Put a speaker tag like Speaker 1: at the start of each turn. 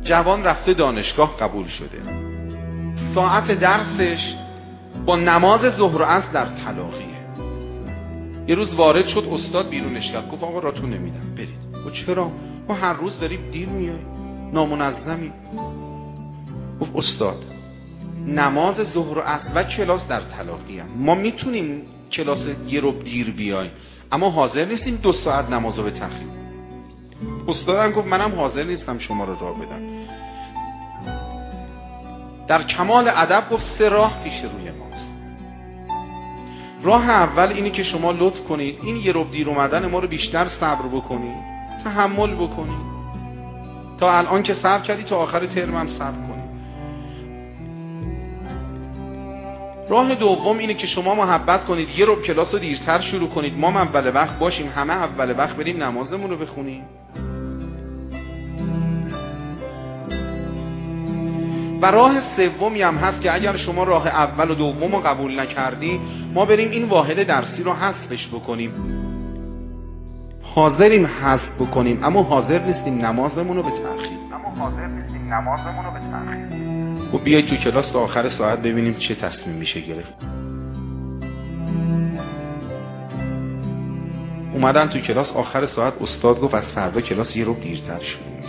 Speaker 1: جوان رفته دانشگاه قبول شده، ساعت درسش با نماز ظهر و عصر در تلاقیه. یه روز وارد شد، استاد بیرونش کرد، گفت آقا راتون نمیدم برید. گفت چرا؟ ما هر روز داریم دیر میای، نامنظمی. گفت استاد نماز ظهر و عصر و کلاس در تلاقیه، ما میتونیم کلاس یه رو دیر بیایم اما حاضر نیستیم 2 ساعت نمازو به تأخیر. استادم گفت منم حاضر نیستم شما رو راه بدم. در کمال ادب گفت 3 راه پیش روی ماست. راه اول اینی که شما لطف کنید این یه رو دیر اومدن ما رو بیشتر صبر بکنید، تحمل بکنید، تا الان که صبر کردی تا آخر ترم هم صبر کنید. راه دوم اینه که شما محبت کنید یه رو کلاس رو دیرتر شروع کنید، ما اول وقت باشیم، همه اول وقت بریم نمازمون رو بخونیم. و راه سومی هم هست که اگر شما راه اول و دوم رو قبول نکردی ما بریم این واحد درسی رو حذفش بکنیم. حاضریم حذف بکنیم اما حاضر نیستیم نمازمون رو به تأخیر. و بیایید تو کلاس تا آخر ساعت ببینیم چه تصمیم میشه گرفت. اومدن تو کلاس، آخر ساعت استاد گفت از فردا کلاس یه رو دیرتر شروع.